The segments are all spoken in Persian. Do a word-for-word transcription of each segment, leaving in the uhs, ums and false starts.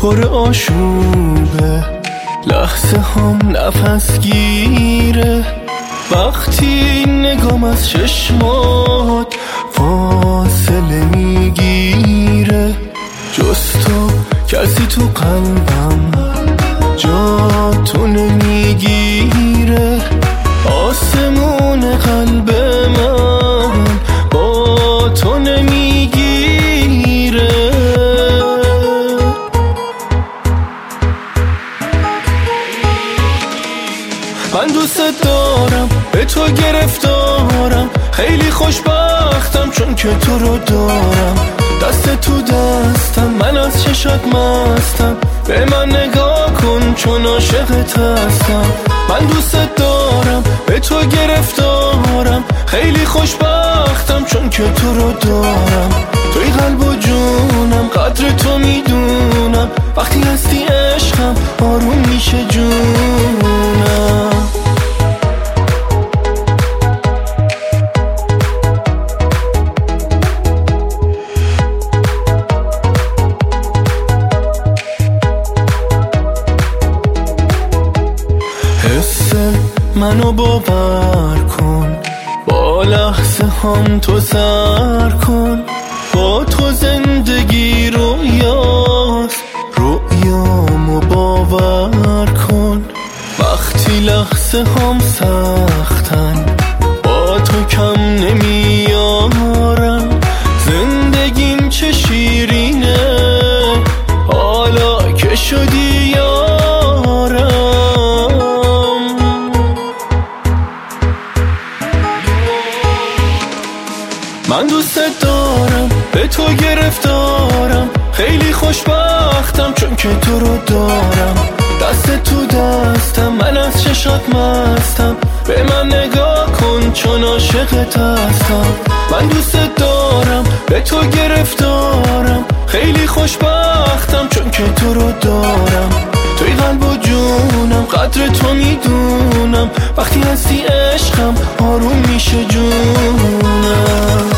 پر آشوبه، لحظه هم نفس گیره. وقتی نگام از چشمات فاصله میگیره، جز تو کسی تو قلبم جا تو نمیگیره. آسمون قلب من با تو نمیگیره. من دوست دارم، به تو گرفتارم، خیلی خوشبختم چون که تو رو دارم. دست تو دستم، من از چشات مستم، به من نگاه کن چون عاشقت هستم. من دوست دارم، به تو گرفتارم، خیلی خوشبختم چون که تو رو دارم. توی قلب و جونم، قدر تو میدونم، وقتی هستی عشقم آروم میشه جونم. حس منو باور کن، با لحظه هم تو سر کن. با تو زندگی رویاست، رویامو باور کن. وقتی لحظه هم سختن، با تو کم نمیارم. زندگیم چه شیرینه حالا که شدی یارم. من دوست دارم، به تو گرفتارم، خیلی خوشبختم چون که تو رو دارم. دست تو دستم، من از چشات مستم، به من نگاه کن چون عاشقت هستم. من دوست دارم، به تو گرفتارم، خیلی خوشبختم چون که تو رو دارم. توی قلب و جونم، قدر تو میدونم، وقتی هستی عشقم آروم میشه جونم.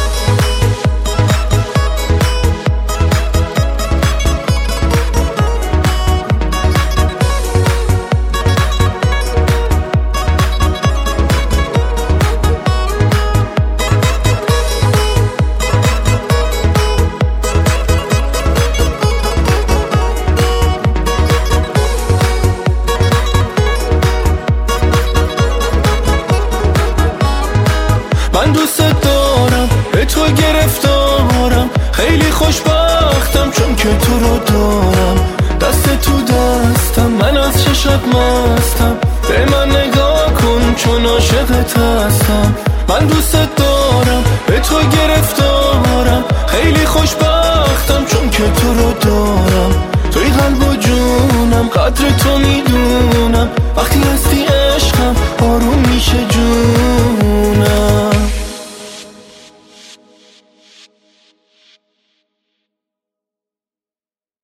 من دوست دارم، به تو گرفتارم، خیلی خوشبختم چون که تو رو دارم. دست تو دستم، من از چشات مستم، به من نگاه کن چون عاشقت هستم. من دوست دارم، به تو گرفتارم، خیلی خوشبختم